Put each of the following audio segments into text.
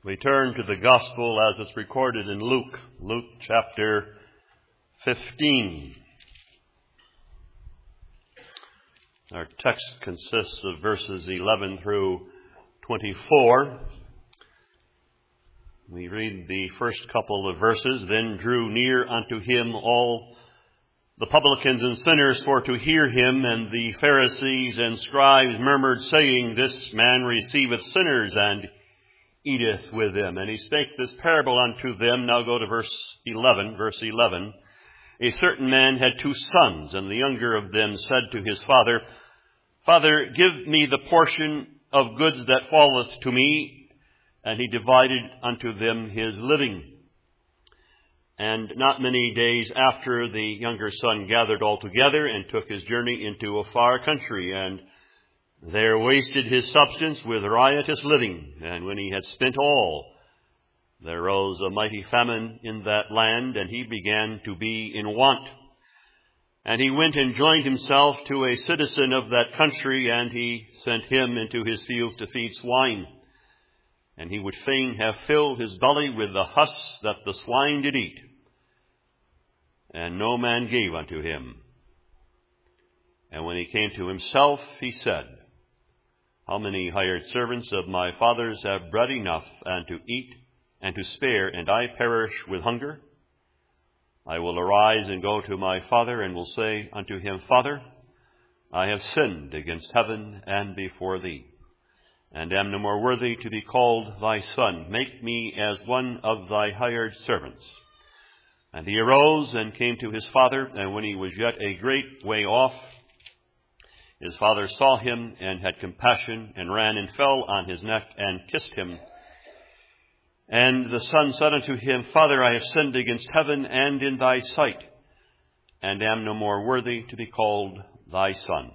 We turn to the Gospel as it's recorded in Luke chapter 15. Our text consists of verses 11 through 24. We read the first couple of verses. Then drew near unto him all the publicans and sinners for to hear him, and the Pharisees and scribes murmured, saying, This man receiveth sinners and eateth with them. And he spake this parable unto them. Now go to verse 11. A certain man had 2 sons, and the younger of them said to his father, Father, give me the portion of goods that falleth to me. And he divided unto them his living. And not many days after, the younger son gathered all together and took his journey into a far country, and there wasted his substance with riotous living. And when he had spent all, there rose a mighty famine in that land, and he began to be in want. And he went and joined himself to a citizen of that country, and he sent him into his fields to feed swine. And he would fain have filled his belly with the husks that the swine did eat. And no man gave unto him. And when he came to himself, he said, How many hired servants of my father's have bread enough and to eat and to spare, and I perish with hunger? I will arise and go to my father, and will say unto him, Father, I have sinned against heaven and before thee, and am no more worthy to be called thy son. Make me as one of thy hired servants. And he arose and came to his father, and when he was yet a great way off, his father saw him and had compassion, and ran and fell on his neck and kissed him. And the son said unto him, Father, I have sinned against heaven and in thy sight, and am no more worthy to be called thy son.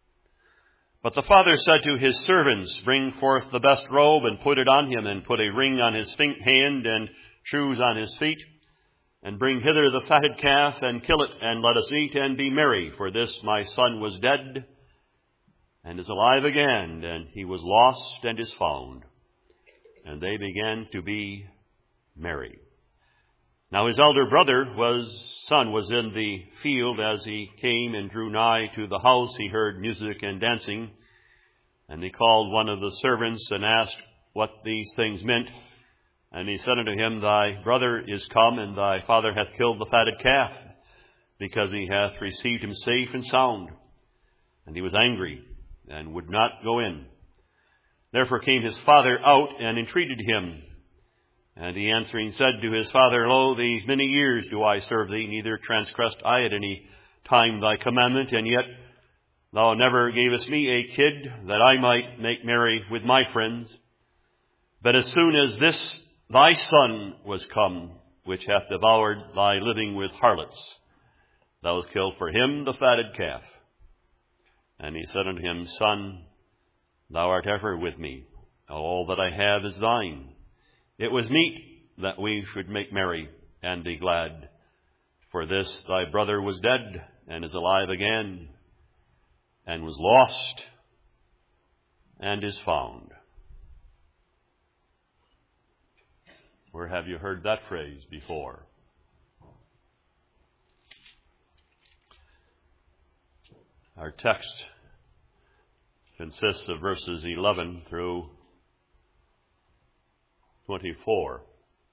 But the father said to his servants, Bring forth the best robe, and put it on him, and put a ring on his hand, and shoes on his feet. And bring hither the fatted calf, and kill it, and let us eat and be merry. For this my son was dead, and is alive again, and he was lost, and is found. And they began to be merry. Now his elder son was in the field. As he came and drew nigh to the house, he heard music and dancing. And he called one of the servants and asked what these things meant. And he said unto him, Thy brother is come, and thy father hath killed the fatted calf, because he hath received him safe and sound. And he was angry, and would not go in. Therefore came his father out, and entreated him. And he answering said to his father, Lo, these many years do I serve thee, neither transgressed I at any time thy commandment, and yet thou never gavest me a kid, that I might make merry with my friends. But as soon as this thy son was come, which hath devoured thy living with harlots, thou hast killed for him the fatted calf. And he said unto him, Son, thou art ever with me. All that I have is thine. It was meet that we should make merry and be glad. For this thy brother was dead, and is alive again, and was lost, and is found. Where have you heard that phrase before? Our text consists of verses 11 through 24.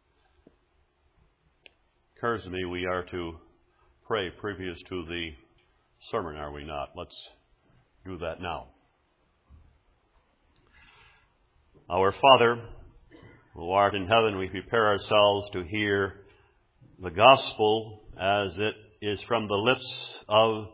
Occurs to me we are to pray previous to the sermon, are we not? Let's do that now. Our Father, who art in heaven, we prepare ourselves to hear the gospel as it is from the lips of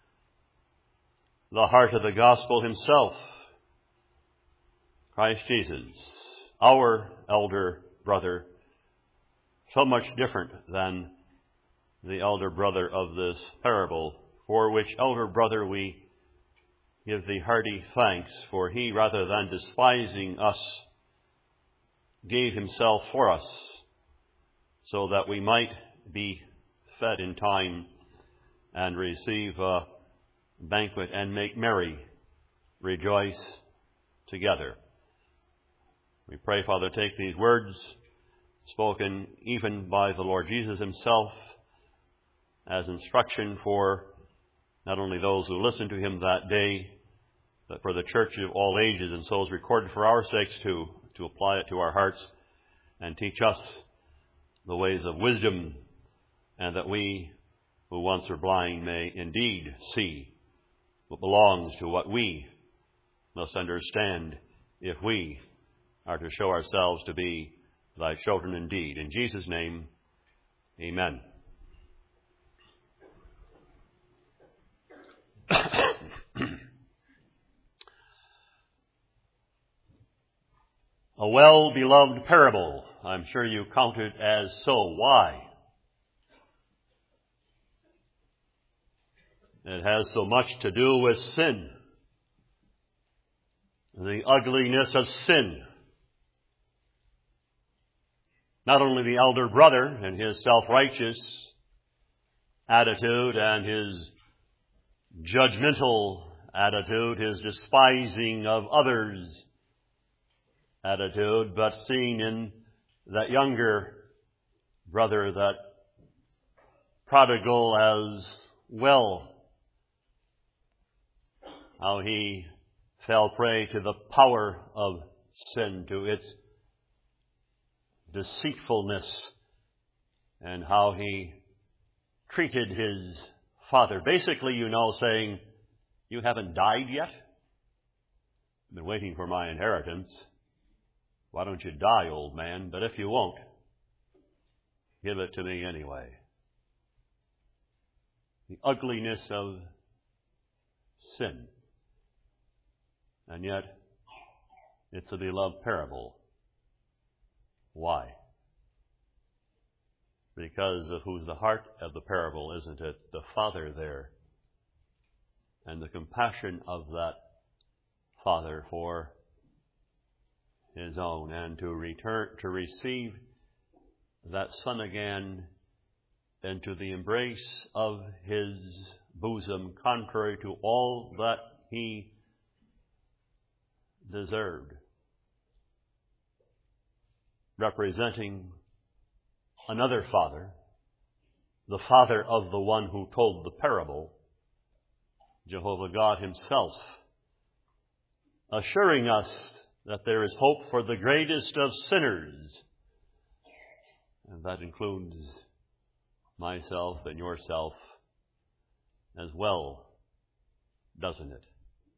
the heart of the gospel himself, Christ Jesus, our elder brother, so much different than the elder brother of this parable, for which elder brother we give thee hearty thanks, for he, rather than despising us, gave himself for us, so that we might be fed in time and receive a banquet and make merry, rejoice together. We pray, Father, take these words spoken even by the Lord Jesus himself as instruction for not only those who listened to him that day, but for the church of all ages and souls recorded for our sakes too, to apply it to our hearts and teach us the ways of wisdom, and that we who once were blind may indeed see what belongs to what we must understand if we are to show ourselves to be thy children indeed. In Jesus' name, amen. A well-beloved parable. I'm sure you count it as so. Why? It has so much to do with sin. The ugliness of sin. Not only the elder brother and his self-righteous attitude and his judgmental attitude, his despising of others attitude, but seen in that younger brother, that prodigal as well, how he fell prey to the power of sin, to its deceitfulness, and how he treated his father. Basically, saying, you haven't died yet? I've been waiting for my inheritance. Why don't you die, old man? But if you won't, give it to me anyway. The ugliness of sin. And yet, it's a beloved parable. Why? Because of who's the heart of the parable, isn't it? The Father there. And the compassion of that Father for his own, and to receive that Son again into the embrace of his bosom, contrary to all that he deserved, representing another Father, the Father of the one who told the parable, Jehovah God himself, assuring us that there is hope for the greatest of sinners. And that includes myself and yourself as well, doesn't it?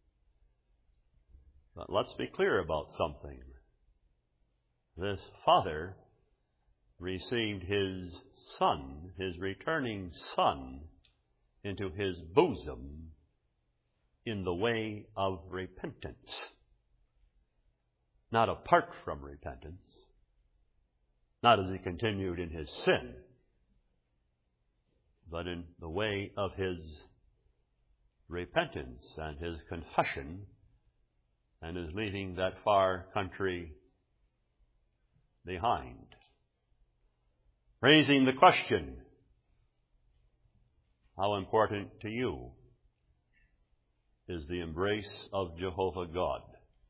But let's be clear about something. This Father received his Son, his returning Son, into his bosom in the way of repentance. Not apart from repentance, not as he continued in his sin, but in the way of his repentance and his confession, and his leaving that far country behind. Raising the question, how important to you is the embrace of Jehovah God?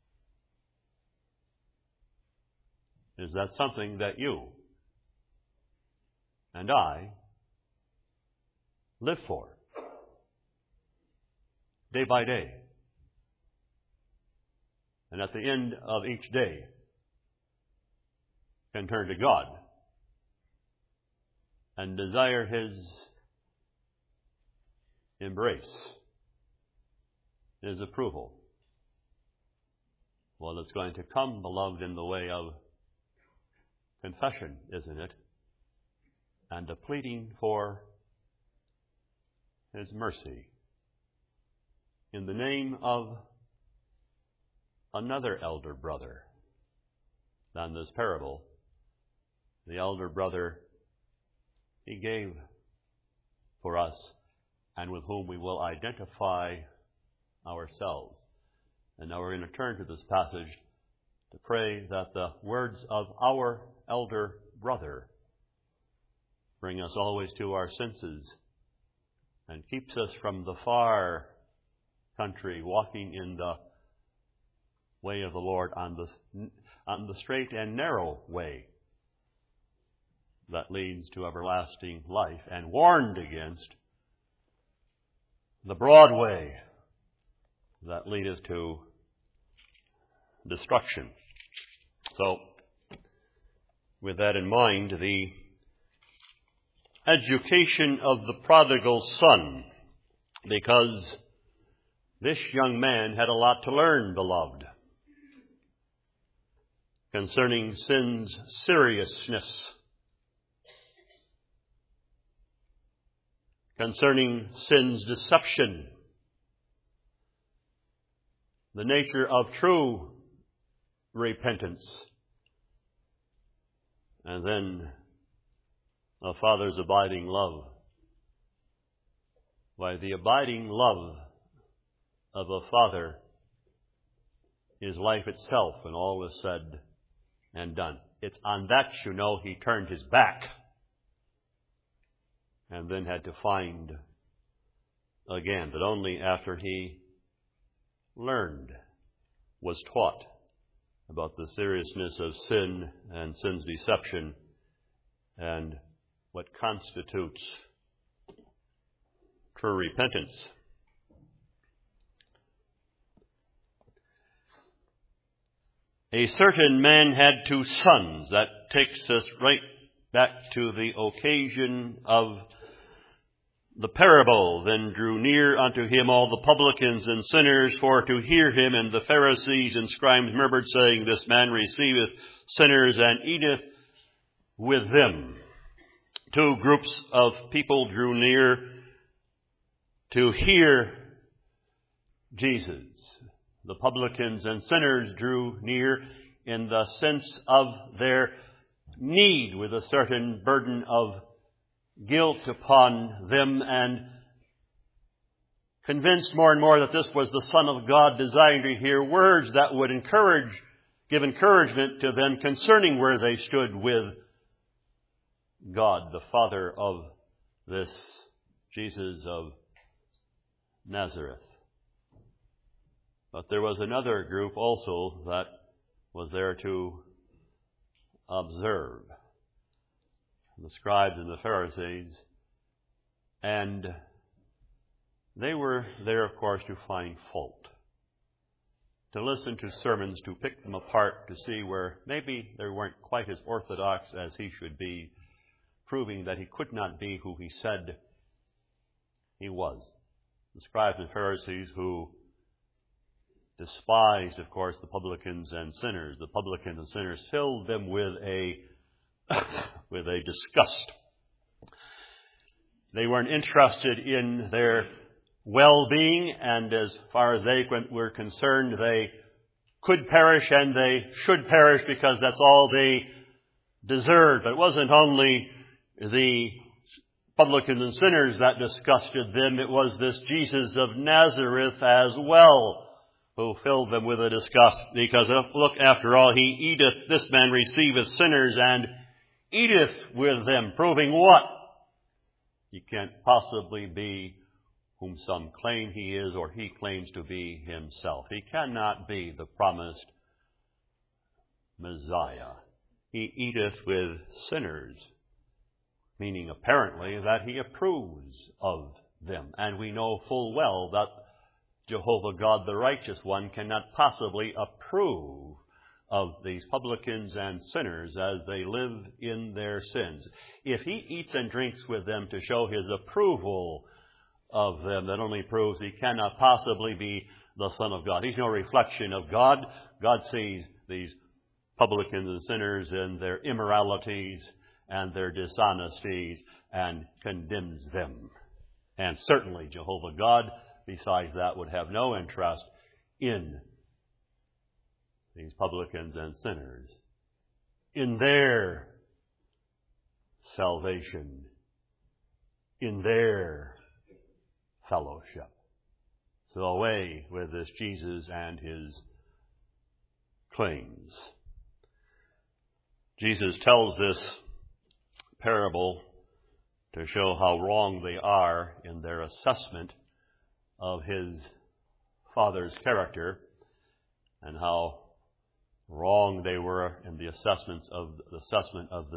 Is that something that you and I live for day by day? And at the end of each day can turn to God and desire his embrace, his approval. Well, it's going to come, beloved, in the way of confession, isn't it? And a pleading for his mercy in the name of another elder brother than this parable. The elder brother he gave for us, and with whom we will identify ourselves. And now we're going to turn to this passage to pray that the words of our elder brother bring us always to our senses and keeps us from the far country, walking in the way of the Lord, on the straight and narrow way that leads to everlasting life, and warned against the broad way that leadeth to destruction. So, with that in mind, the education of the prodigal son, because this young man had a lot to learn, beloved, concerning sin's seriousness, concerning sin's deception, the nature of true repentance, and then a father's abiding love. Why, the abiding love of a father is life itself when all is said and done. It's on that, you know, he turned his back and then had to find again that only after he learned, was taught about the seriousness of sin and sin's deception and what constitutes true repentance. A certain man had 2 sons. That takes us right back to the occasion of the parable. Then drew near unto him all the publicans and sinners for to hear him, and the Pharisees and scribes murmured, saying, This man receiveth sinners and eateth with them. 2 groups of people drew near to hear Jesus. The publicans and sinners drew near in the sense of their need, with a certain burden of guilt upon them, and convinced more and more that this was the Son of God, desiring to hear words that would give encouragement to them concerning where they stood with God, the Father of this Jesus of Nazareth. But there was another group also that was there to observe, the scribes and the Pharisees, and they were there, of course, to find fault, to listen to sermons, to pick them apart, to see where maybe they weren't quite as orthodox as he should be, proving that he could not be who he said he was. The scribes and Pharisees, who despised, of course, the publicans and sinners. The publicans and sinners filled them with a disgust. They weren't interested in their well-being, and as far as they were concerned, they could perish and they should perish because that's all they deserved. But it wasn't only the publicans and sinners that disgusted them. It was this Jesus of Nazareth as well who filled them with a disgust, because look, after all, this man receiveth sinners and eateth with them, proving what? He can't possibly be whom some claim he is, or he claims to be himself. He cannot be the promised Messiah. He eateth with sinners, meaning apparently that he approves of them. And we know full well that Jehovah God, the righteous one, cannot possibly approve of these publicans and sinners as they live in their sins. If he eats and drinks with them to show his approval of them, that only proves he cannot possibly be the Son of God. He's no reflection of God. God sees these publicans and sinners in their immoralities and their dishonesties and condemns them. And certainly Jehovah God, besides that, would have no interest in these publicans and sinners, in their salvation, in their fellowship. So away with this Jesus and his claims. Jesus tells this parable to show how wrong they are in their assessment of his Father's character. and how wrong they were in the assessment of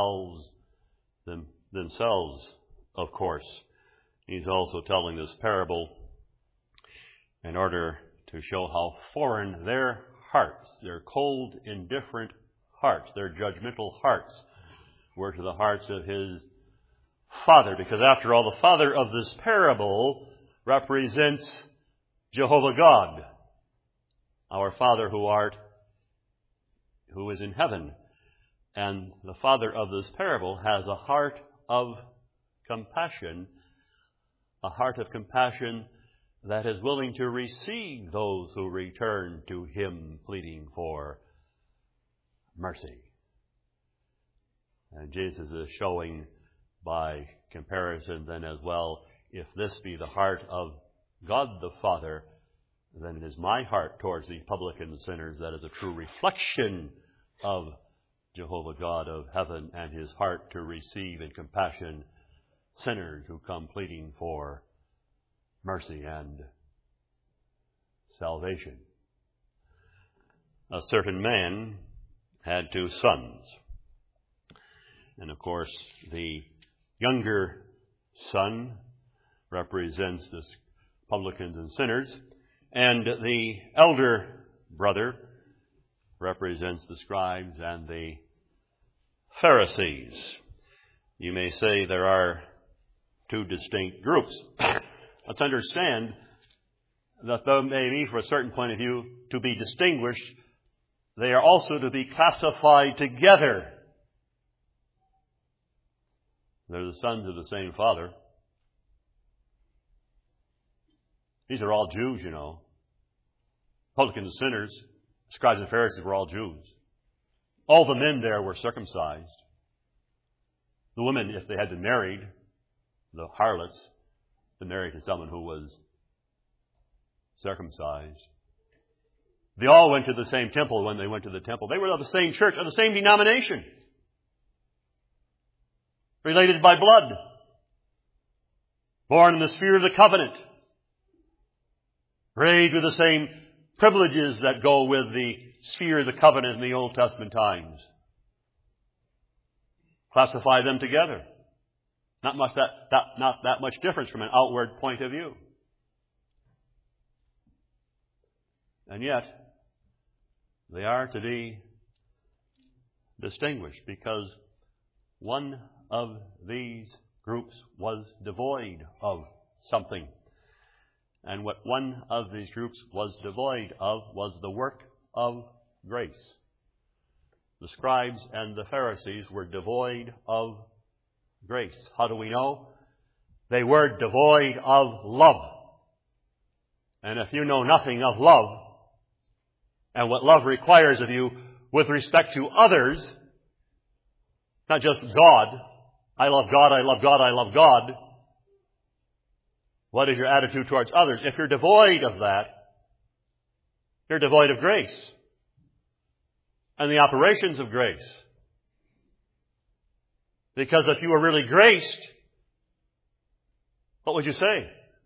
themselves, of course. He's also telling this parable in order to show how foreign their hearts, their cold, indifferent hearts, their judgmental hearts, were to the hearts of his Father. Because after all, the father of this parable represents Jehovah God, our Father who is in heaven. And the father of this parable has a heart of compassion, that is willing to receive those who return to him pleading for mercy. And Jesus is showing by comparison then as well, if this be the heart of God the Father, then it is my heart towards these publicans and sinners that is a true reflection of Jehovah God of heaven, and his heart to receive in compassion sinners who come pleading for mercy and salvation. A certain man had 2 sons. And of course, the younger son represents the publicans and sinners, and the elder brother represents the scribes and the Pharisees. You may say there are 2 distinct groups. Let's understand that though they be, from a certain point of view, to be distinguished, they are also to be classified together. They're the sons of the same father. These are all Jews, you know. Publicans and sinners, scribes and Pharisees were all Jews. All the men there were circumcised. The women, if they had been married, the harlots, been married to someone who was circumcised. They all went to the same temple when they went to the temple. They were of the same church, of the same denomination. Related by blood. Born in the sphere of the covenant. Raised with the same privileges that go with the sphere of the covenant in the Old Testament times. Classify them together. Not that much difference from an outward point of view. And yet, they are to be distinguished because one of these groups was devoid of something. And what one of these groups was devoid of was the work of grace. The scribes and the Pharisees were devoid of grace. How do we know? They were devoid of love. And if you know nothing of love, and what love requires of you with respect to others, not just God, I love God, I love God, I love God. What is your attitude towards others? If you're devoid of that, you're devoid of grace and the operations of grace. Because if you were really graced, what would you say?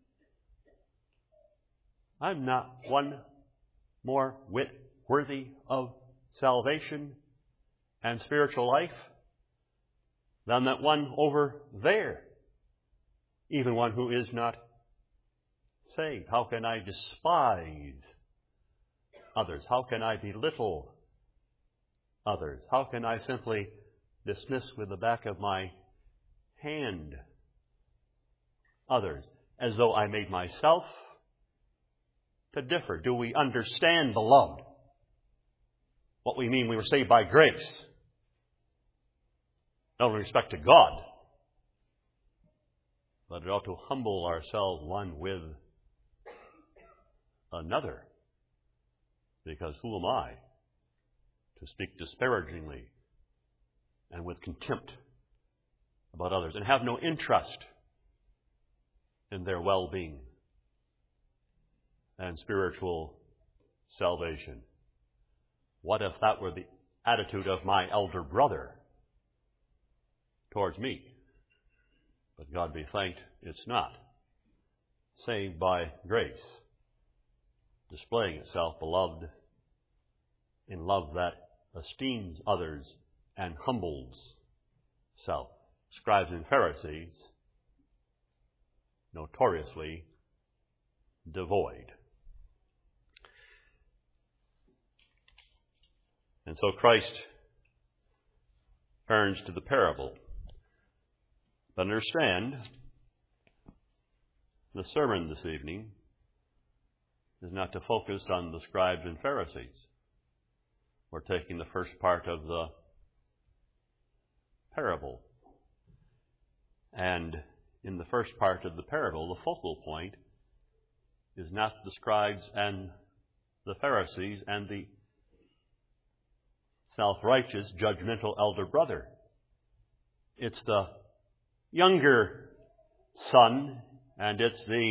I'm not one more whit worthy of salvation and spiritual life than that one over there, even one who is not saved. How can I despise others? How can I belittle others? How can I simply dismiss with the back of my hand others as though I made myself to differ? Do we understand, beloved, what we mean we were saved by grace? Not with respect to God, but it ought to humble ourselves one with another. Because who am I to speak disparagingly and with contempt about others and have no interest in their well-being and spiritual salvation? What if that were the attitude of my elder brother towards me? But God be thanked, it's not. Saved by grace, displaying itself, beloved, in love that esteems others and humbles self. Scribes and Pharisees, notoriously devoid. And so Christ turns to the parable. But understand, the sermon this evening is not to focus on the scribes and Pharisees. We're taking the first part of the parable. And in the first part of the parable, the focal point is not the scribes and the Pharisees and the self-righteous, judgmental elder brother. It's the younger son, and it's the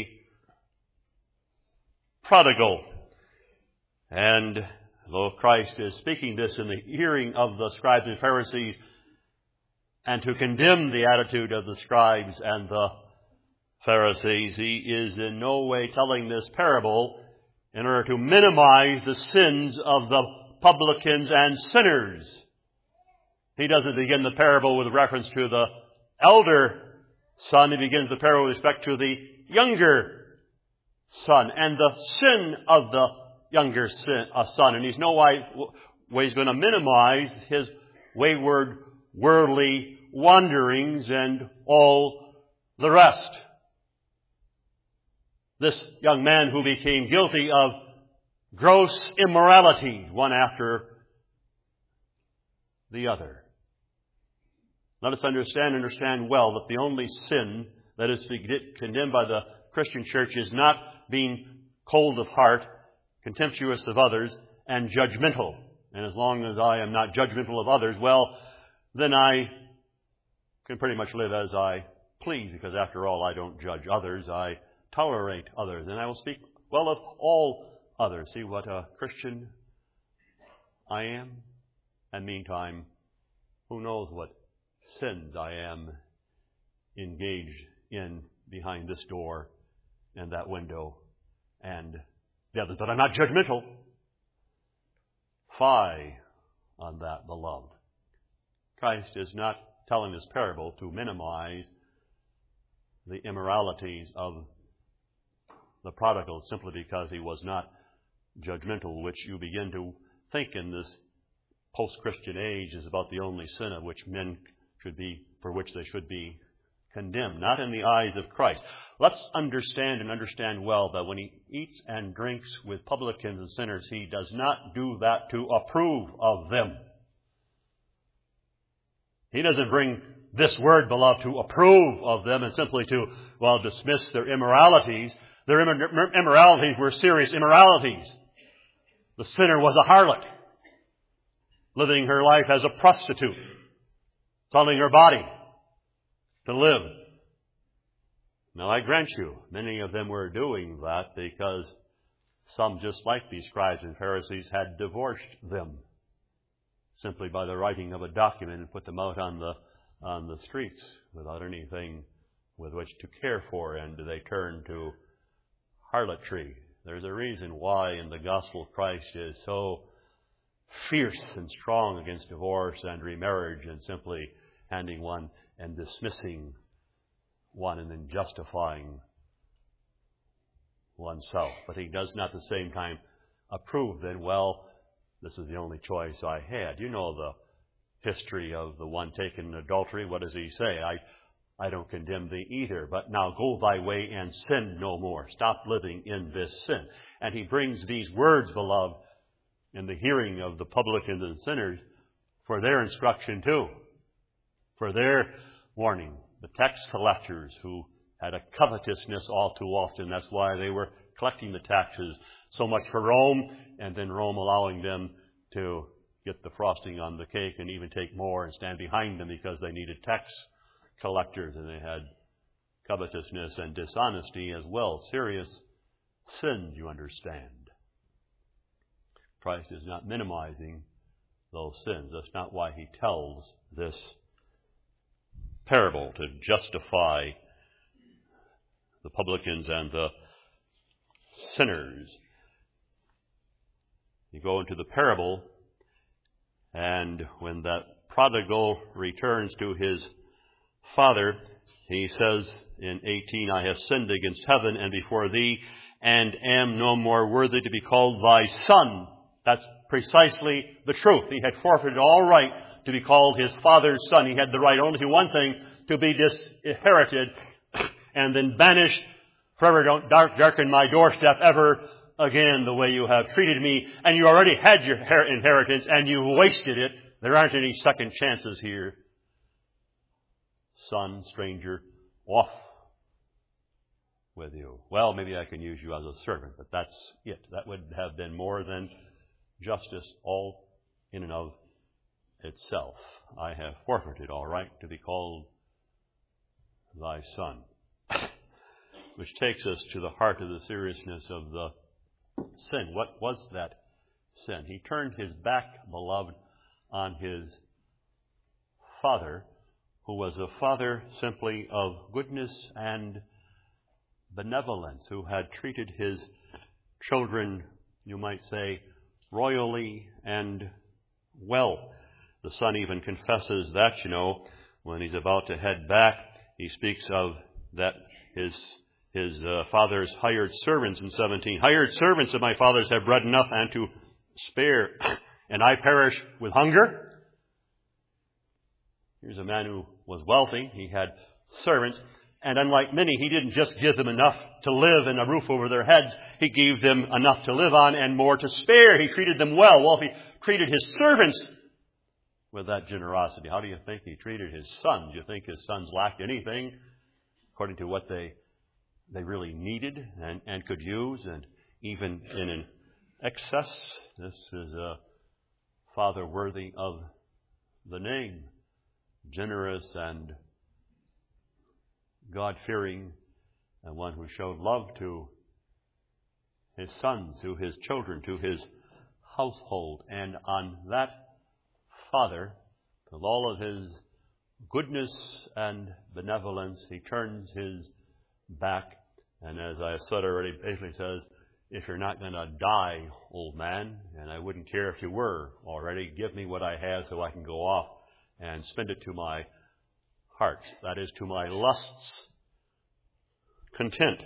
prodigal. And though Christ is speaking this in the hearing of the scribes and Pharisees, and to condemn the attitude of the scribes and the Pharisees, he is in no way telling this parable in order to minimize the sins of the publicans and sinners. He doesn't begin the parable with reference to the elder son. He begins the parable with respect to the younger son and the sin of the younger son. And he's no way going to minimize his wayward, worldly wanderings and all the rest. This young man who became guilty of gross immorality, one after the other. Let us understand well that the only sin that is condemned by the Christian church is not being cold of heart, contemptuous of others, and judgmental. And as long as I am not judgmental of others, well, then I can pretty much live as I please, because after all, I don't judge others, I tolerate others, and I will speak well of all others. See what a Christian I am? And meantime, who knows what sins I am engaged in behind this door and that window and the others. But I'm not judgmental. Fie on that, beloved. Christ is not telling this parable to minimize the immoralities of the prodigal simply because he was not judgmental, which you begin to think in this post-Christian age is about the only sin of which men should be, for which they should be condemned, not in the eyes of Christ. Let's understand well that when he eats and drinks with publicans and sinners, he does not do that to approve of them. He doesn't bring this word, beloved, to approve of them and simply to, dismiss their immoralities. Their immoralities were serious immoralities. The sinner was a harlot, living her life as a prostitute, selling her body to live. Now, I grant you, many of them were doing that because some, just like these scribes and Pharisees, had divorced them simply by the writing of a document and put them out on the streets without anything with which to care for, and they turned to harlotry. There's a reason why in the gospel of Christ is so fierce and strong against divorce and remarriage and simply handing one and dismissing one and then justifying oneself. But he does not at the same time approve then, this is the only choice I had. You know the history of the one taken in adultery. What does he say? I don't condemn thee either, but now go thy way and sin no more. Stop living in this sin. And he brings these words, beloved, in the hearing of the publicans and sinners for their instruction too, for their warning. The tax collectors who had a covetousness all too often. That's why they were collecting the taxes so much for Rome, and then Rome allowing them to get the frosting on the cake and even take more and stand behind them because they needed tax collectors, and they had covetousness and dishonesty as well. Serious sins, you understand. Christ is not minimizing those sins. That's not why he tells this parable, to justify the publicans and the sinners. You go into the parable And when that prodigal returns to his father, he says in 18, I have sinned against heaven and before thee, and am no more worthy to be called thy son. That's precisely the truth. He had forfeited all right to be called his father's son. He had the right only to one thing, to be disinherited and then banished forever. Don't darken my doorstep ever again the way you have treated me. And you already had your inheritance and you wasted it. There aren't any second chances here. Son, stranger, off with you. Well, maybe I can use you as a servant, but that's it. That would have been more than justice all in and of itself. I have forfeited all right to be called thy son. Which takes us to the heart of the seriousness of the sin. What was that sin? He turned his back, beloved, on his father, who was a father simply of goodness and benevolence, who had treated his children, you might say, royally and well. The son even confesses that, when he's about to head back. He speaks of that his father's hired servants in 17. Hired servants of my father's have bread enough and to spare, and I perish with hunger. Here's a man who was wealthy. He had servants. And unlike many, he didn't just give them enough to live and a roof over their heads. He gave them enough to live on and more to spare. He treated them well. Well, if he treated his servants with that generosity, how do you think he treated his sons? Do you think his sons lacked anything according to what they really needed and could use, and even in an excess? This is a father worthy of the name, generous and God-fearing, and one who showed love to his sons, to his children, to his household. And on that father, with all of his goodness and benevolence, he turns his back. And as I said already, basically says, if you're not going to die, old man, and I wouldn't care if you were already, give me what I have so I can go off and spend it to my heart, that is, to my lusts' content.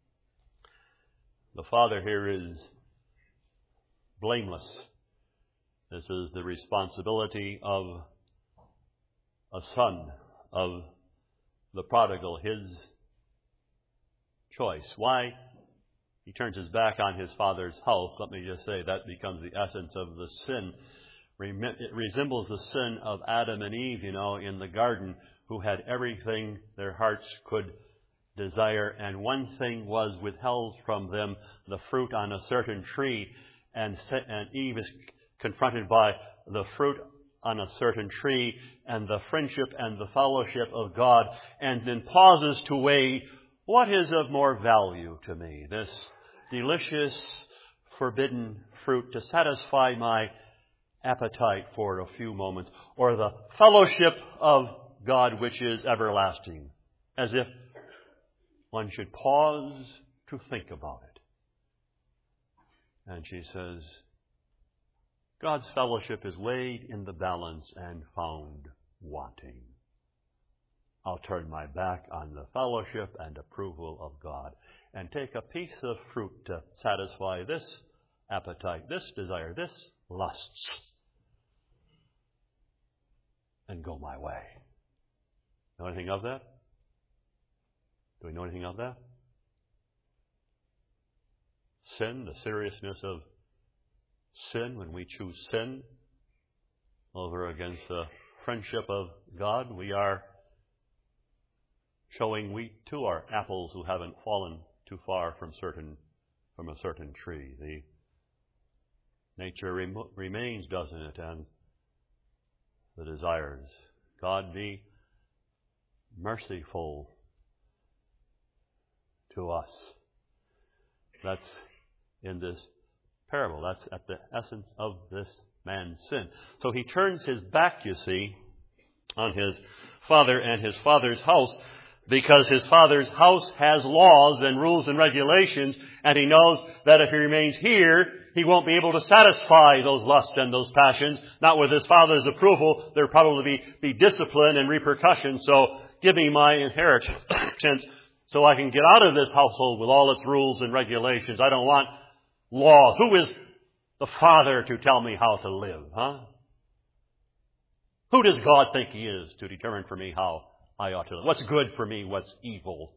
The father here is blameless. This is the responsibility of a son, of the prodigal, his choice. Why he turns his back on his father's house, let me just say, that becomes the essence of the sin. It resembles the sin of Adam and Eve, in the garden, who had everything their hearts could desire, and one thing was withheld from them, the fruit on a certain tree, and Eve is confronted by the fruit on a certain tree and the friendship and the fellowship of God, and then pauses to weigh, what is of more value to me, this delicious forbidden fruit to satisfy my appetite for a few moments, or the fellowship of God which is everlasting, as if one should pause to think about it. And she says, God's fellowship is weighed in the balance and found wanting. I'll turn my back on the fellowship and approval of God and take a piece of fruit to satisfy this appetite, this desire, this lusts, and go my way. Know anything of that? Do we know anything of that? Sin, the seriousness of sin, when we choose sin over against the friendship of God, we are showing wheat to our apples who haven't fallen too far from a certain tree. The nature remains, doesn't it? And the desires. God be merciful to us. That's in this parable. That's at the essence of this man's sin. So he turns his back, you see, on his father and his father's house, because his father's house has laws and rules and regulations, and he knows that if he remains here, he won't be able to satisfy those lusts and those passions. Not with his father's approval. There'll probably be discipline and repercussions. So give me my inheritance so I can get out of this household with all its rules and regulations. I don't want laws. Who is the father to tell me how to live, huh? Who does God think he is to determine for me how I ought to live? What's good for me? What's evil?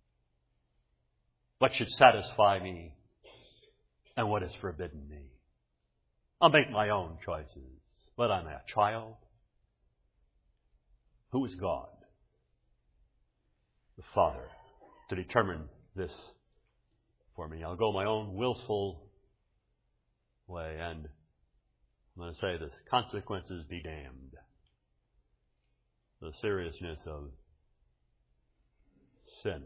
What should satisfy me? And what is forbidden me? I'll make my own choices. But I'm a child. Who is God? The Father, to determine this for me. I'll go my own willful way, and I'm going to say this: consequences be damned. The seriousness of sin.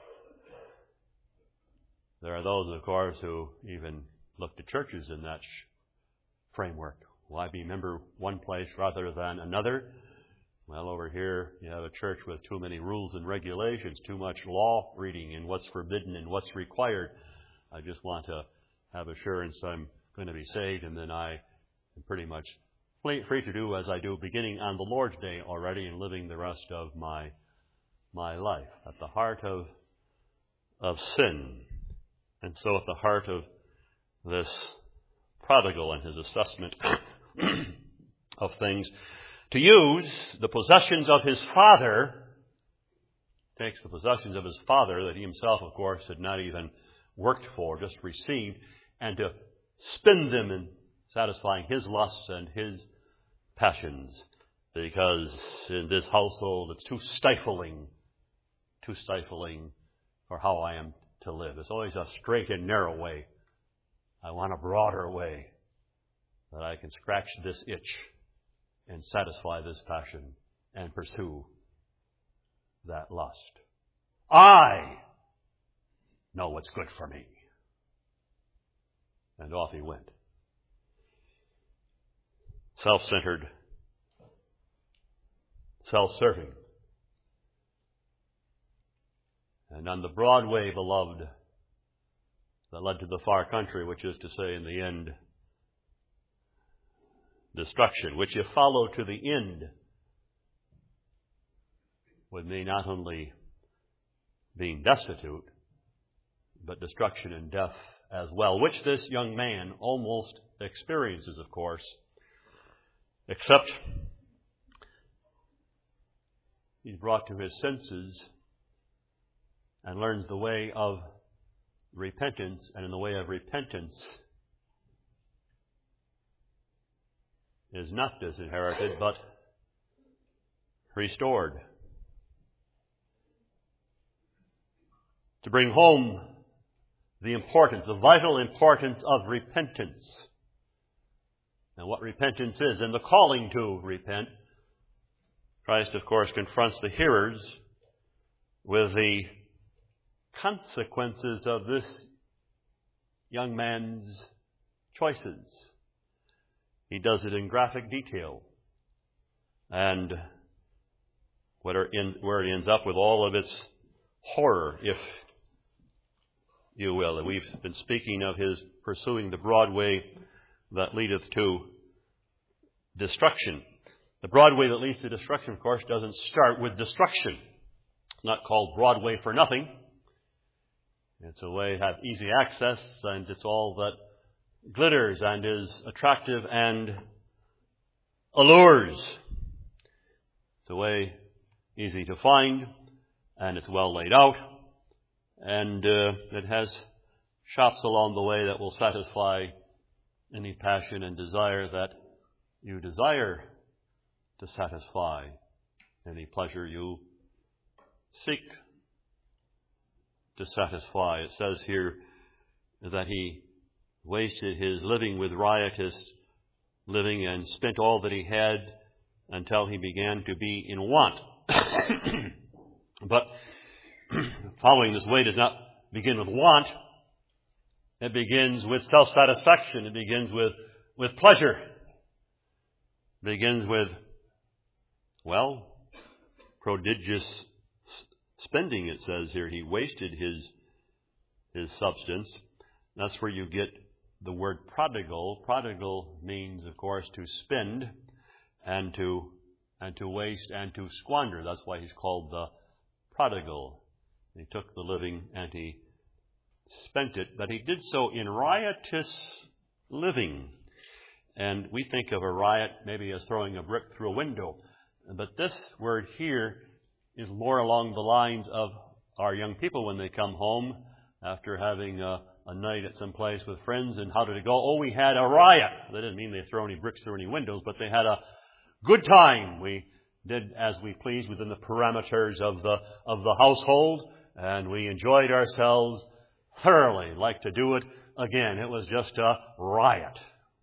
There are those, of course, who even look to churches in that framework. Why be member one place rather than another? Well, over here you have a church with too many rules and regulations, too much law reading and what's forbidden and what's required. I just want to have assurance I'm going to be saved, and then I am pretty much free to do as I do beginning on the Lord's Day already and living the rest of my life. At the heart of sin. And so at the heart of this prodigal and his assessment of things, to use the possessions of his father, takes the possessions of his father that he himself, of course, had not even worked for, just received, and to spend them in satisfying his lusts and his passions, because in this household it's too stifling for how I am to live. It's always a straight and narrow way. I want a broader way that I can scratch this itch and satisfy this passion and pursue that lust. I know what's good for me. And off he went. Self-centered, self-serving. And on the broad way, beloved, that led to the far country, which is to say, in the end, destruction, which if followed to the end, would mean not only being destitute, but destruction and death as well, which this young man almost experiences, of course, except he's brought to his senses and learns the way of repentance, and in the way of repentance is not disinherited, but restored. To bring home the importance, the vital importance of repentance, and what repentance is, and the calling to repent. Christ, of course, confronts the hearers with the consequences of this young man's choices. He does it in graphic detail. And where it ends up with all of its horror, if you will. And we've been speaking of his pursuing the broad way that leadeth to destruction. The broad way that leads to destruction, of course, doesn't start with destruction. It's not called Broadway for nothing. It's a way to have easy access, and it's all that glitters and is attractive and allures. It's a way easy to find, and it's well laid out, and it has shops along the way that will satisfy any passion and desire that you desire to satisfy, any pleasure you seek to satisfy. It says here that he wasted his living with riotous living and spent all that he had until he began to be in want. But following this way does not begin with want. It begins with self-satisfaction. It begins with pleasure. It begins with, prodigious spending, it says here. He wasted his substance. That's where you get the word prodigal. Prodigal means, of course, to spend and to waste and to squander. That's why he's called the prodigal. He took the living and he spent it, but he did so in riotous living. And we think of a riot maybe as throwing a brick through a window. But this word here is more along the lines of our young people when they come home after having a night at some place with friends. And how did it go? Oh, we had a riot. That didn't mean they throw any bricks through any windows, but they had a good time. We did as we pleased within the parameters of the household, and we enjoyed ourselves thoroughly. Like to do it again. It was just a riot.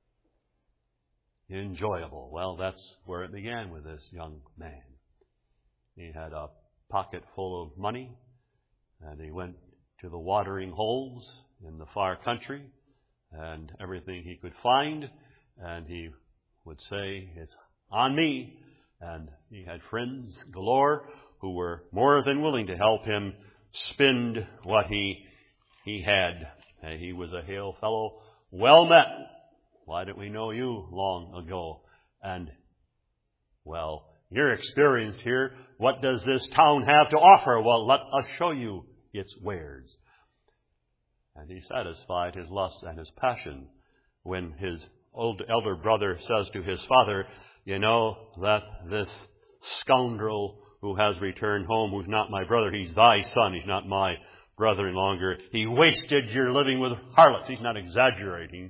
Enjoyable. Well, that's where it began with this young man. He had a pocket full of money, and he went to the watering holes in the far country, and everything he could find, and he would say, "It's on me." And he had friends galore who were more than willing to help him spend what he had. He was a hail fellow, well met. Why didn't we know you long ago? And, well, you're experienced here. What does this town have to offer? Well, let us show you its wares. And he satisfied his lust and his passion when his elder brother says to his father, "You know that this scoundrel who has returned home, who's not my brother, he's thy son, he's not my brother any longer. He wasted your living with harlots." He's not exaggerating.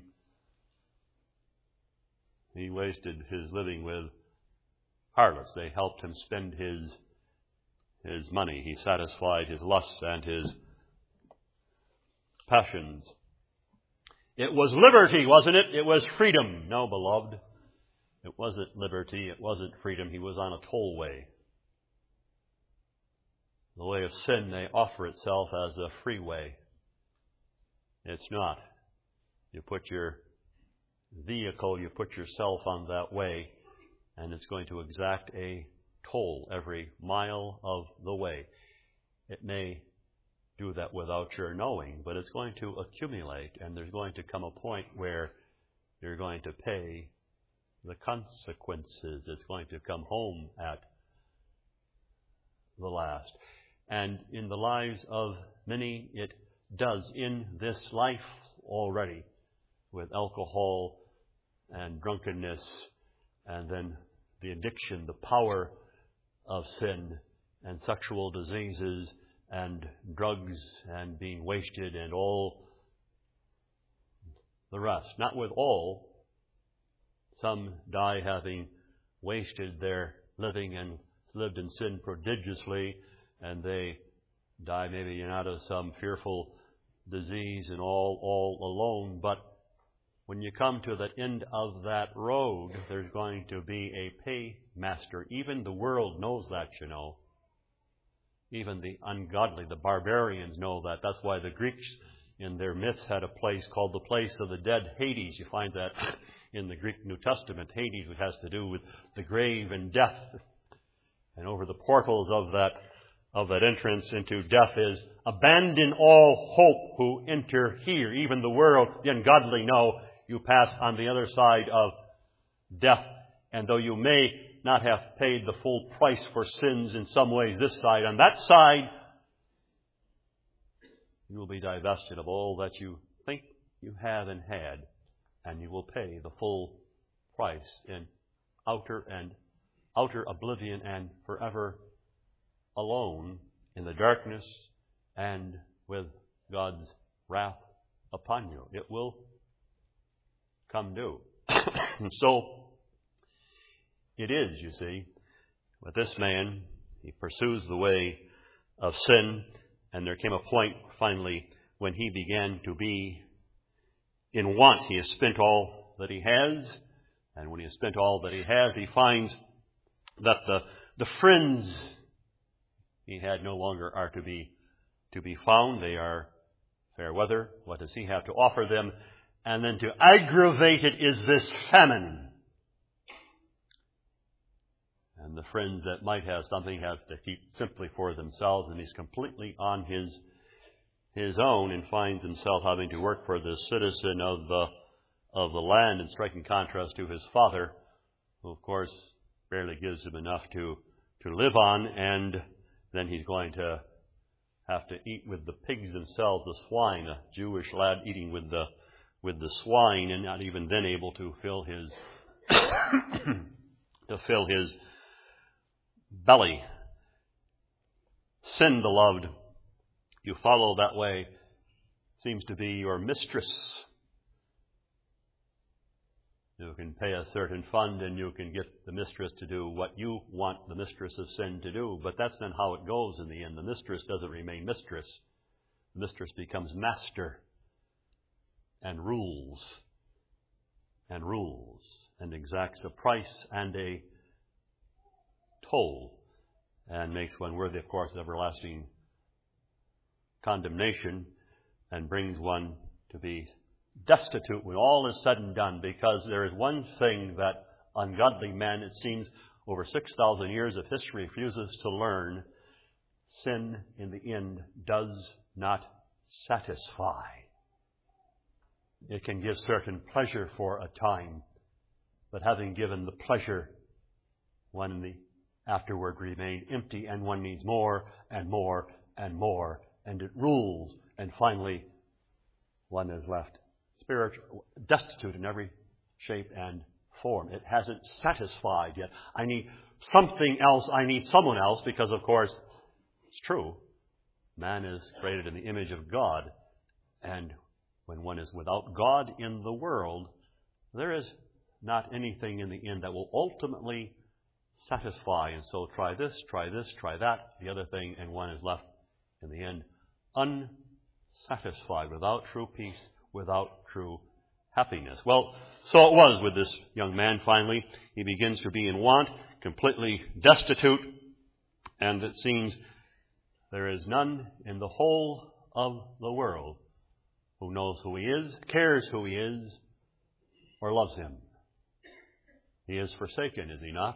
He wasted his living with harlots. They helped him spend his money. He satisfied his lusts and his passions. It was liberty, wasn't it? It was freedom. No, beloved. It wasn't liberty. It wasn't freedom. He was on a tollway. The way of sin may offer itself as a freeway. It's not. You put your vehicle, you put yourself on that way, and it's going to exact a toll every mile of the way. It may do that without your knowing, but it's going to accumulate, and there's going to come a point where you're going to pay the consequences. It's going to come home at the last. And in the lives of many, it does in this life already, with alcohol and drunkenness, and then the addiction, the power of sin, and sexual diseases, and drugs, and being wasted, and all the rest. Not with all. Some die having wasted their living and lived in sin prodigiously, and they die maybe out of some fearful disease and all alone. But when you come to the end of that road, there's going to be a paymaster. Even the world knows that, you know. Even the ungodly, the barbarians know that. That's why the Greeks in their myths had a place called the place of the dead, Hades. You find that in the Greek New Testament. Hades, which has to do with the grave and death. And over the portals of that entrance into death is, "Abandon all hope who enter here." Even the world, the ungodly, know you pass on the other side of death. And though you may not have paid the full price for sins in some ways this side, on that side, you will be divested of all that you think you have and had, and you will pay the full price in outer oblivion and forever alone in the darkness and with God's wrath upon you. It will come due. So it is, you see, with this man, he pursues the way of sin, and there came a point finally when he began to be in want. He has spent all that he has, and when he has spent all that he has, he finds that the friends he had no longer are to be found. They are fair weather. What does he have to offer them? And then to aggravate it is this famine. And the friends that might have something have to keep simply for themselves, and he's completely on his own and finds himself having to work for the citizen of the land, in striking contrast to his father, who of course barely gives him enough to live on, and then he's going to have to eat with the pigs themselves, the swine, a Jewish lad eating with the swine, and not even then able to fill his belly. Sin, beloved, you follow that way, seems to be your mistress. You can pay a certain fund and you can get the mistress to do what you want the mistress of sin to do. But that's not how it goes in the end. The mistress doesn't remain mistress. The mistress becomes master and rules and exacts a price and a toll and makes one worthy, of course, of everlasting condemnation and brings one to be destitute when all is said and done, because there is one thing that ungodly men, it seems, over 6,000 years of history refuses to learn. Sin, in the end, does not satisfy. It can give certain pleasure for a time, but having given the pleasure, one in the afterward remain empty, and one needs more and more and more, and it rules, and finally one is left spiritual, destitute in every shape and form. It hasn't satisfied yet. I need something else. I need someone else, because, of course, it's true. Man is created in the image of God, and when one is without God in the world, there is not anything in the end that will ultimately satisfy. And so try this, try that, the other thing, and one is left in the end unsatisfied, without true peace, without true happiness. Well, so it was with this young man. Finally, he begins to be in want, completely destitute, and it seems there is none in the whole of the world who knows who he is, cares who he is, or loves him. He is forsaken, is he not?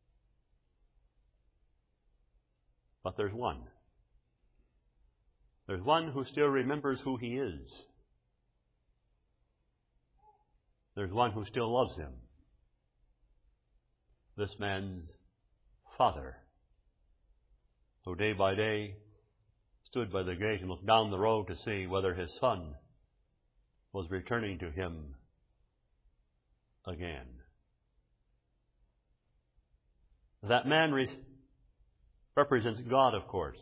But there's one. There's one who still remembers who he is. There's one who still loves him. This man's father, who day by day stood by the gate and looked down the road to see whether his son was returning to him again. That man represents God, of course.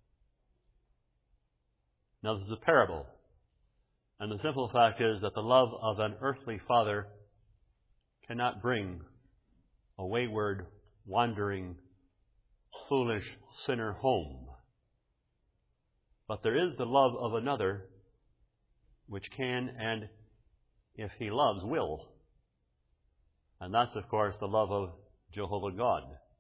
Now, this is a parable. And the simple fact is that the love of an earthly father cannot bring a wayward, wandering, foolish sinner home. But there is the love of another which can, and if he loves, will. And that's, of course, the love of Jehovah God.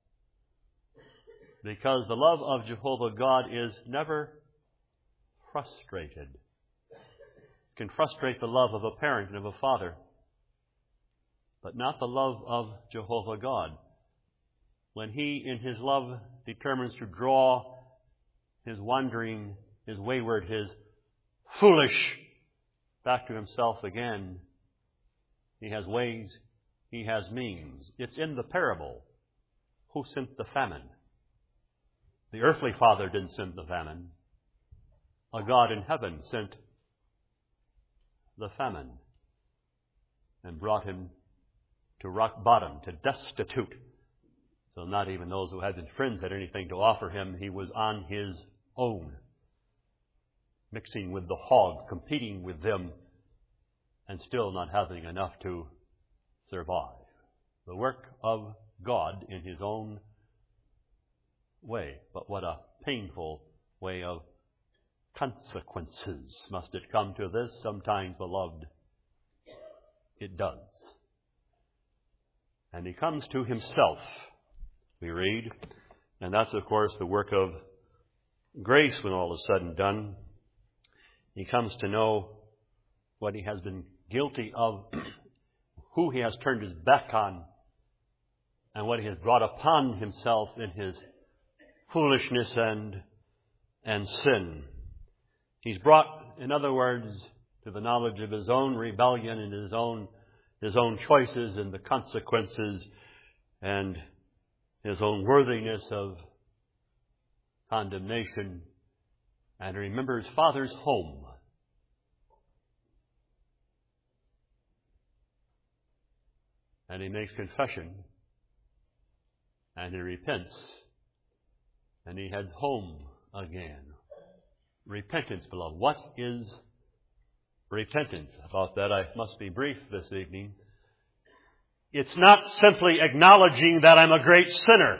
Because the love of Jehovah God is never frustrated. It can frustrate the love of a parent and of a father, but not the love of Jehovah God. When he, in his love, determines to draw his wandering, his wayward, his foolish back to himself again, he has ways, he has means. It's in the parable. Who sent the famine? The earthly father didn't send the famine. A God in heaven sent the famine and brought him to rock bottom, to destitute. So not even those who had been friends had anything to offer him. He was on his own, mixing with the hog, competing with them, and still not having enough to survive. The work of God in his own way. But what a painful way of consequences. Must it come to this? Sometimes, beloved, it does. And he comes to himself, we read, and that's, of course, the work of grace when all is said and done. He comes to know what he has been guilty of, who he has turned his back on, and what he has brought upon himself in his foolishness and sin. He's brought, in other words, to the knowledge of his own rebellion and his own choices and the consequences and his own worthiness of condemnation. And remember his Father's home. And he makes confession. And he repents. And he heads home again. Repentance, beloved. What is repentance? About that I must be brief this evening. It's not simply acknowledging that I'm a great sinner.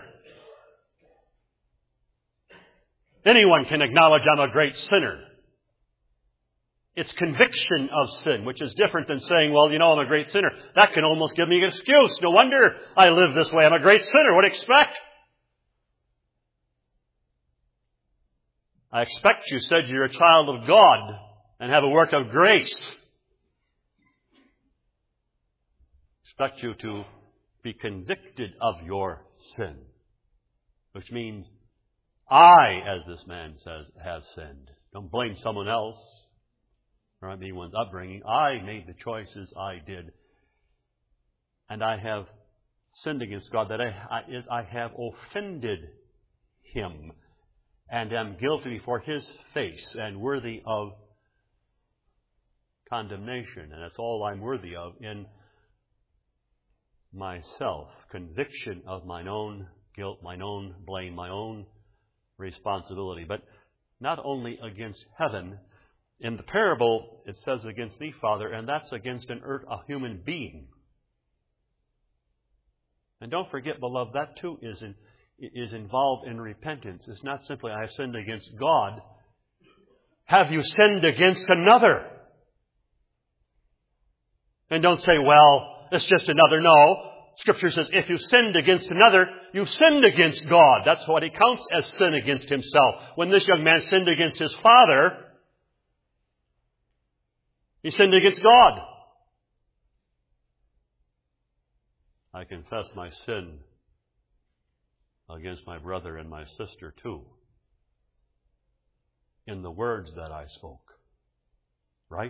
Anyone can acknowledge I'm a great sinner. It's conviction of sin, which is different than saying, well, I'm a great sinner. That can almost give me an excuse. No wonder I live this way. I'm a great sinner. What do you expect? I expect you said you're a child of God and have a work of grace. I expect you to be convicted of your sin, which means I, as this man says, have sinned. Don't blame someone else or anyone's upbringing. I made the choices I did. And I have sinned against God. That I have offended Him and am guilty before His face and worthy of condemnation. And that's all I'm worthy of in myself. Conviction of mine own guilt, mine own blame, my own responsibility. But not only against heaven. In the parable, it says against thee, Father, and that's against a human being. And don't forget, beloved, that too is involved in repentance. It's not simply, I have sinned against God. Have you sinned against another? And don't say, well, it's just another. No. Scripture says, if you sinned against another, you've sinned against God. That's what he counts as sin against himself. When this young man sinned against his father, he sinned against God. I confess my sin against my brother and my sister too, in the words that I spoke. Right?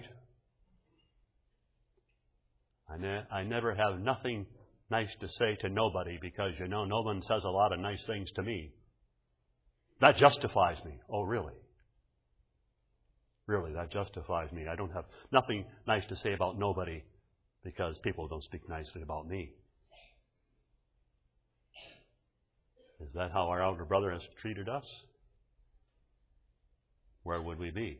I never have nothing nice to say to nobody because, no one says a lot of nice things to me. That justifies me. Oh, really? Really, that justifies me. I don't have nothing nice to say about nobody because people don't speak nicely about me. Is that how our elder brother has treated us? Where would we be?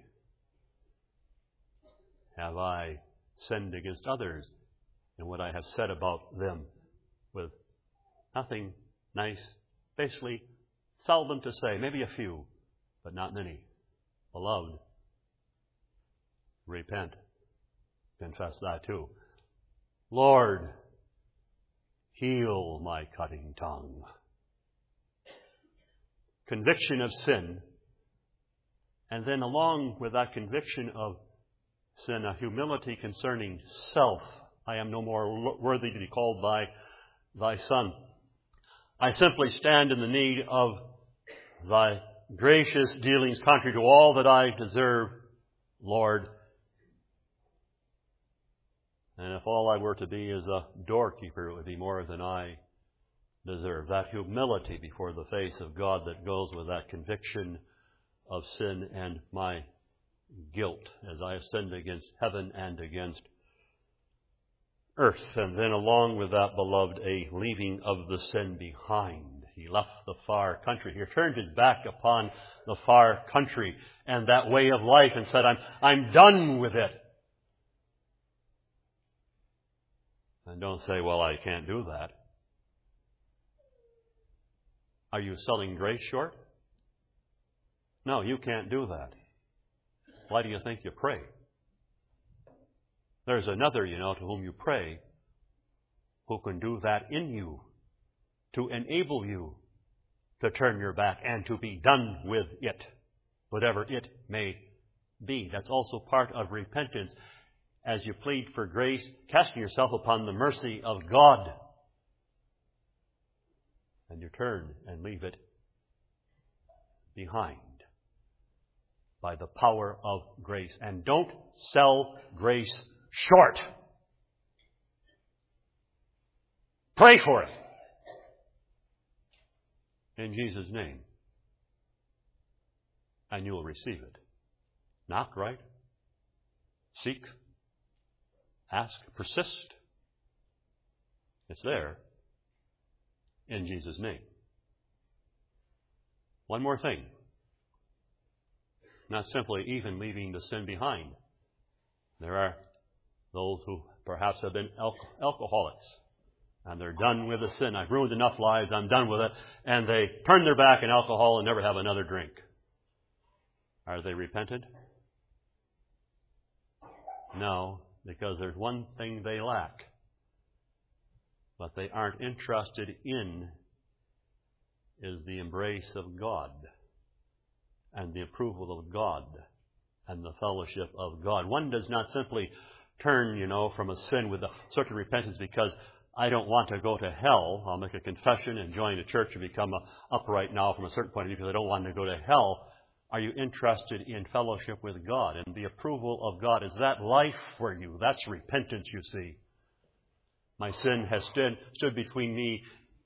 Have I sinned against others in what I have said about them with nothing nice? Basically, seldom to say, maybe a few, but not many. Beloved, repent. Confess that too. Lord, heal my cutting tongue. Conviction of sin. And then along with that conviction of sin, a humility concerning self. I am no more worthy to be called thy son. I simply stand in the need of thy gracious dealings contrary to all that I deserve, Lord. And if all I were to be is a doorkeeper, it would be more than I deserve. That humility before the face of God that goes with that conviction of sin and my guilt as I have sinned against heaven and against earth. And then along with that, beloved, a leaving of the sin behind. He left the far country. He turned his back upon the far country and that way of life and said, I'm done with it. And don't say, well, I can't do that. Are you selling grace short? No, you can't do that. Why do you think you pray? There's another, to whom you pray, who can do that in you, to enable you to turn your back and to be done with it, whatever it may be. That's also part of repentance. As you plead for grace, casting yourself upon the mercy of God. And you turn and leave it behind. by the power of grace. And don't sell grace short. Pray for it. In Jesus' name. And you will receive it. Knock, right? Seek. Ask. Persist. It's there. In Jesus' name. One more thing. Not simply even leaving the sin behind. There are those who perhaps have been alcoholics. And they're done with the sin. I've ruined enough lives. I'm done with it. And they turn their back on alcohol and never have another drink. Are they repentant? No, because there's one thing they lack. What they aren't interested in is the embrace of God and the approval of God and the fellowship of God. One does not simply turn, from a sin with a certain repentance because I don't want to go to hell. I'll make a confession and join the church and become upright now from a certain point of view because I don't want to go to hell. Are you interested in fellowship with God and the approval of God? Is that life for you? That's repentance, you see. My sin has stood between me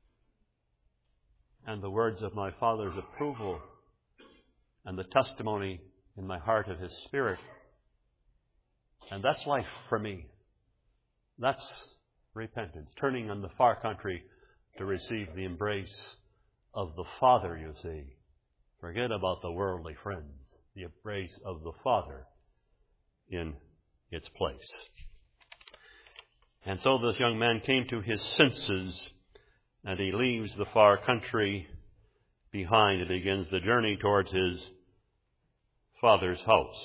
and the words of my Father's approval and the testimony in my heart of His Spirit. And that's life for me. That's repentance. Turning on the far country to receive the embrace of the Father, you see. Forget about the worldly friends. The embrace of the Father in its place. And so this young man came to his senses, and he leaves the far country behind and begins the journey towards his father's house.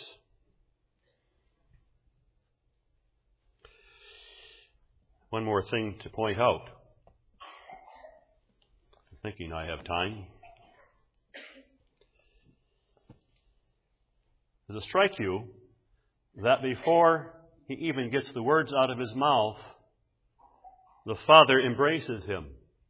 One more thing to point out. I'm thinking I have time. Does it strike you that before he even gets the words out of his mouth, the Father embraces him?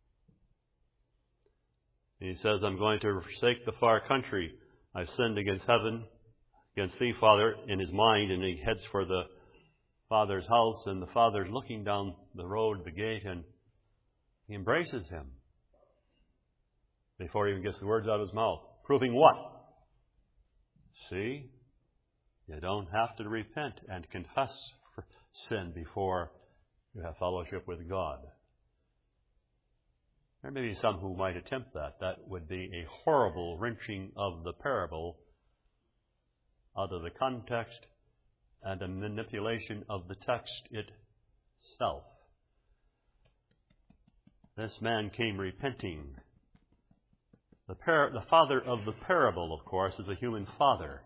He says, I'm going to forsake the far country. I've sinned against heaven, against thee, Father, in his mind, and he heads for the Father's house, and the Father's looking down the road, the gate, and he embraces him before he even gets the words out of his mouth. Proving what? See? You don't have to repent and confess sin before you have fellowship with God. There may be some who might attempt that. That would be a horrible wrenching of the parable out of the context and a manipulation of the text itself. This man came repenting. The father of the parable, of course, is a human father.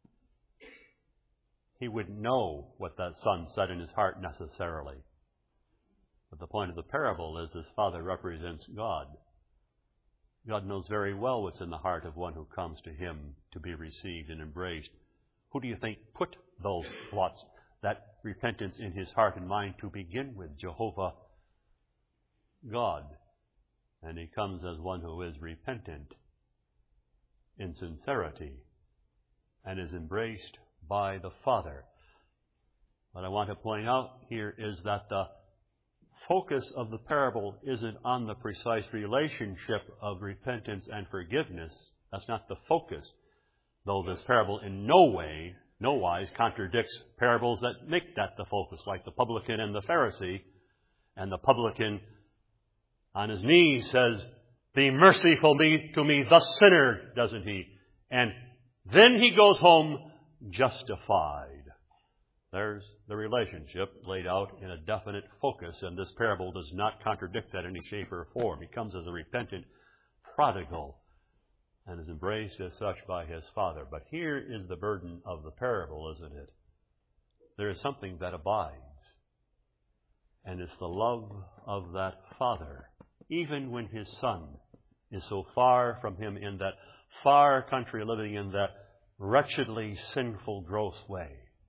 He wouldn't know what that son said in his heart necessarily. But the point of the parable is this father represents God. God knows very well what's in the heart of one who comes to him to be received and embraced. Who do you think put those thoughts, that repentance in his heart and mind to begin with? Jehovah, God. And he comes as one who is repentant in sincerity and is embraced by the Father. What I want to point out here is that the focus of the parable isn't on the precise relationship of repentance and forgiveness. That's not the focus. Though this parable in no wise contradicts parables that make that the focus, like the publican and the Pharisee. And the publican on his knees says, "Be merciful to me, the sinner," doesn't he? And then he goes home justified. There's the relationship laid out in a definite focus, and this parable does not contradict that in any shape or form. He comes as a repentant prodigal and is embraced as such by his Father. But here is the burden of the parable, isn't it? There is something that abides, and it's the love of that Father, even when his Son is so far from him in that far country, living in that wretchedly sinful, gross way.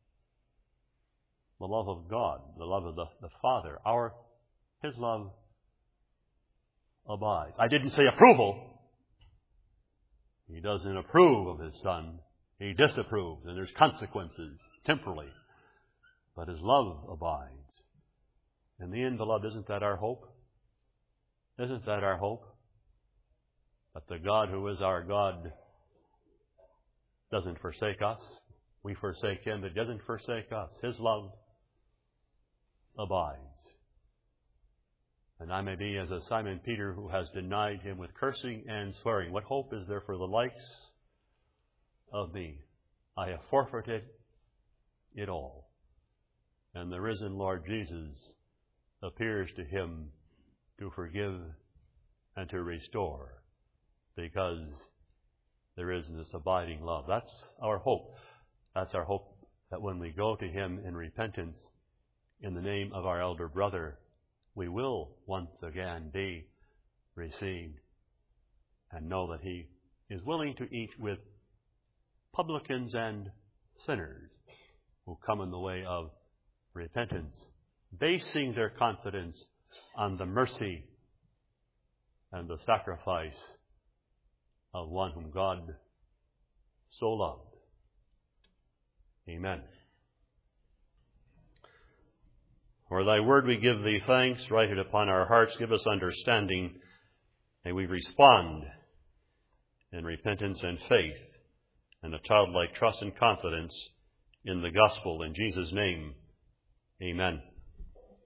The love of God, the love of the Father, his love abides. I didn't say approval. He doesn't approve of his Son, He disapproves, and there's consequences temporally. But His love abides. In the end, beloved, isn't that our hope? Isn't that our hope? That the God who is our God doesn't forsake us. We forsake Him, but He doesn't forsake us. His love abides. And I may be as a Simon Peter who has denied Him with cursing and swearing. What hope is there for the likes of me? I have forfeited it all. And the risen Lord Jesus appears to him to forgive and to restore, because there is this abiding love. That's our hope. That's our hope, that when we go to Him in repentance in the name of our elder brother, we will once again be received and know that He is willing to eat with publicans and sinners who come in the way of repentance, basing their confidence on the mercy and the sacrifice of one whom God so loved. Amen. For Thy word we give Thee thanks. Write it upon our hearts. Give us understanding. May we respond in repentance and faith and a childlike trust and confidence in the gospel. In Jesus' name, amen.